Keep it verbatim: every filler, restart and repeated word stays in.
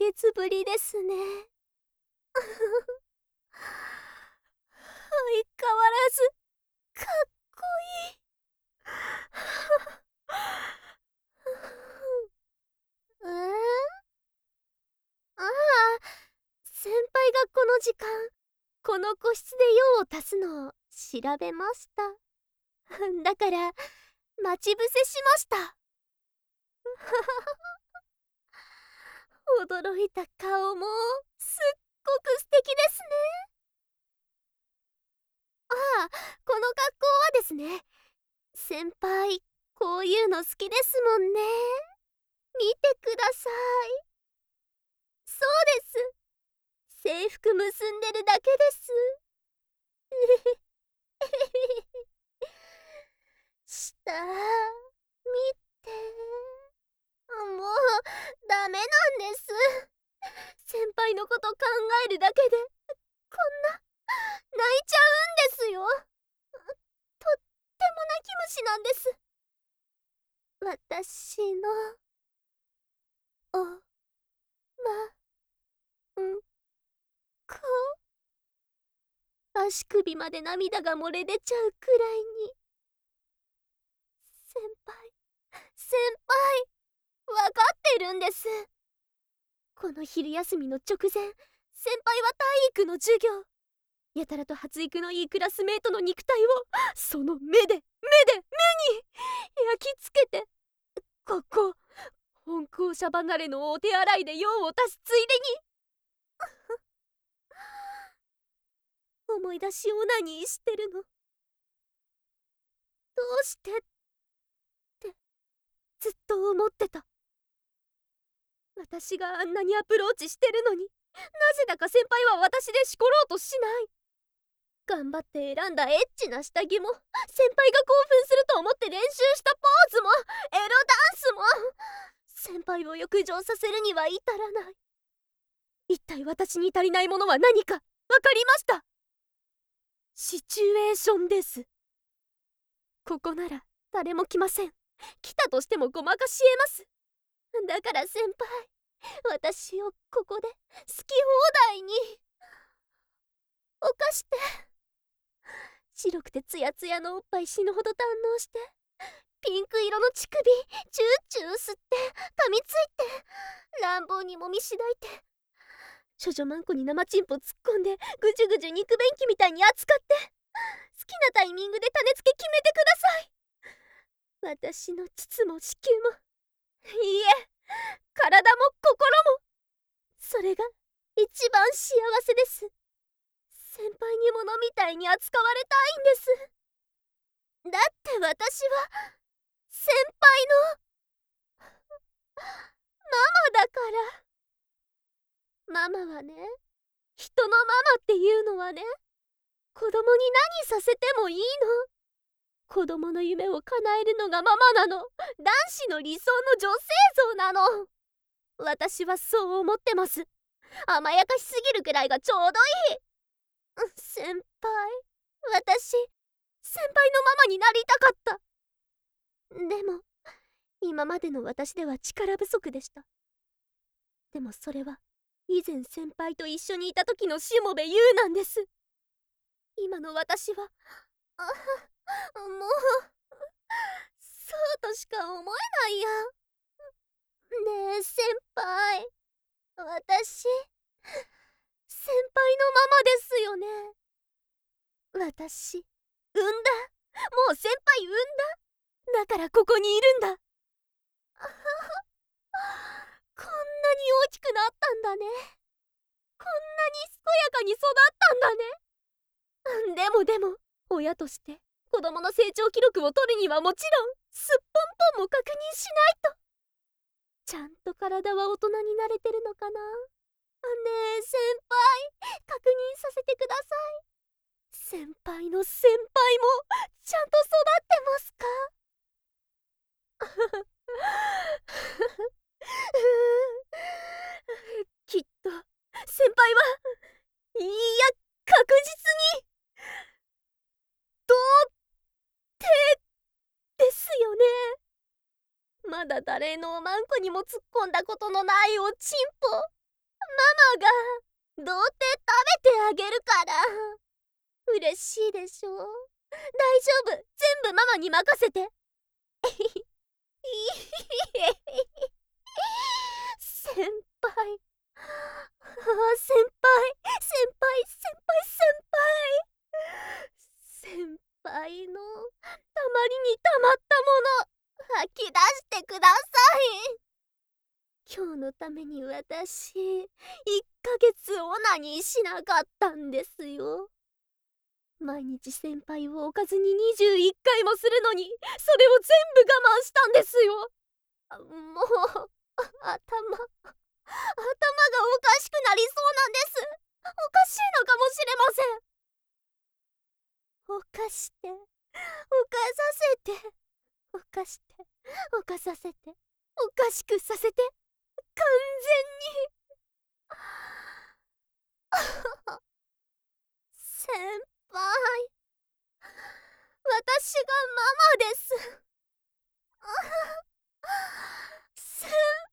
げつぶりですね。相変わらずかっこいい。えー、ああ、先輩がこの時間この個室で用を足すのを調べました。だから待ち伏せしました。驚いた顔もすっごく素敵ですね。ああ、この格好はですね、先輩こういうの好きですもんね。見てください。そうです、制服結んでるだけです。下見て。もうダメなんです。先輩のこと考えるだけでこんな泣いちゃうんですよ。とっても泣き虫なんです。私のおまんこ。足首まで涙が漏れ出ちゃうくらいに。先輩先輩わかってるんです。この昼休みの直前、先輩は体育の授業、やたらと発育のいいクラスメートの肉体をその目で目で目に焼き付けて、ここ本校舎離れのお手洗いで用を足すついでに思い出しオナニーしてるの。どうしてってずっと思ってた。私があんなにアプローチしてるのに、なぜだか先輩は私でしころうとしない。頑張って選んだエッチな下着も、先輩が興奮すると思って練習したポーズも、エロダンスも、先輩を浴場させるには至らない。一体私に足りないものは何かわかりました。シチュエーションです。ここなら誰も来ません。来たとしてもごまかしえます。だから先輩、私をここで好き放題に犯して。白くてツヤツヤのおっぱい死ぬほど堪能して、ピンク色の乳首チューチュー吸って噛みついて、乱暴にもみしだいて、処女マンコに生チンポ突っ込んでぐじゅぐじゅ肉便器みたいに扱って、好きなタイミングで種付け決めてください。私の膣も子宮も、いいえ、体も心も、それが一番幸せです。先輩に物みたいに扱われたいんです。だって私は先輩のママだから。ママはね、人のママっていうのはね、子供に何させてもいいの。子供の夢を叶えるのがママなの。男子の理想の女性像なの。私はそう思ってます。甘やかしすぎるくらいがちょうどいい。先輩、私先輩のママになりたかった。でも今までの私では力不足でした。でもそれは以前先輩と一緒にいた時のしもべ優なんです。今の私は、あ、もうそうとしか思えないや。ねえ先輩、私先輩のママですよね。私産んだ。もう先輩産んだ。だからここにいるんだ。こんなに大きくなったんだね。こんなに健やかに育ったんだね。でもでも親として子供の成長記録を取るにはもちろんすっぽんぽんも確認しないと。ちゃんと体は大人になれてるのかな。ねえ先輩、確認させてください。先輩の先輩もちゃんと育ってますか？きっと先輩はいや確実に童貞ですよね。まだ誰のマンコにも突っ込んだことのないおちんぽ。 ママが童貞食べてあげるから。嬉しいでしょ。大丈夫、全部ママに任せて。先輩、ああ、先輩、先輩、先輩、先輩。先輩のたまりにたまったもの、吐き出してください。今日のために私、いっかげつオナニーしなかったんですよ。毎日先輩をおかずににじゅういっかいもするのに、それを全部我慢したんですよ。あもう、あ頭、頭がおかしくなりそうなんです。おかしいのかもしれません。おかして、おかさせて、おかして、おかさせて、おかしくさせて、完全に。先輩、私がママです。先